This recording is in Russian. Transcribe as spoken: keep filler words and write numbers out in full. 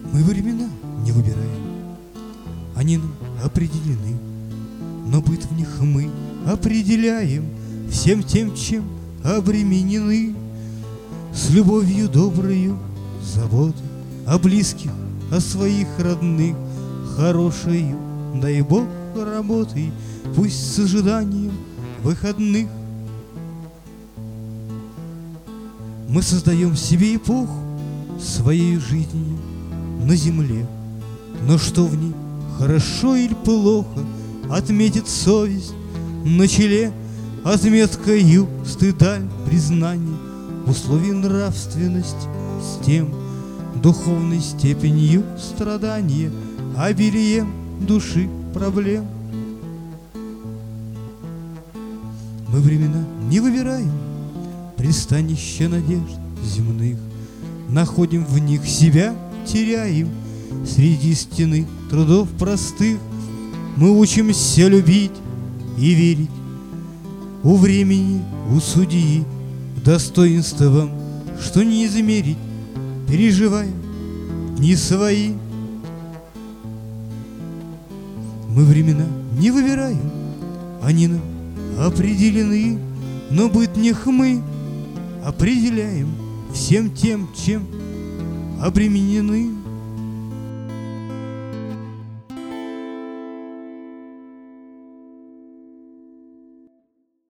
Мы времена не выбираем, они нам определены, но быт в них мы определяем всем тем, чем обременены. С любовью доброю, заботой о близких, о своих родных, хорошею, дай Бог, работой, пусть с ожиданием выходных. Мы создаем себе эпоху своей жизни на земле, но что в ней хорошо или плохо, отметит совесть на челе отметкою стыда признания условий нравственности с тем духовной степенью страдания, обилием души проблем. Мы времена не выбираем, пристанища надежд земных, находим в них себя, теряем среди стены трудов простых. Мы учимся любить и верить у времени, у судьи, достоинством, что не измерить, переживая не свои. Мы времена не выбираем, они нам определены, но быт в них мы определяем всем тем, чем обременены.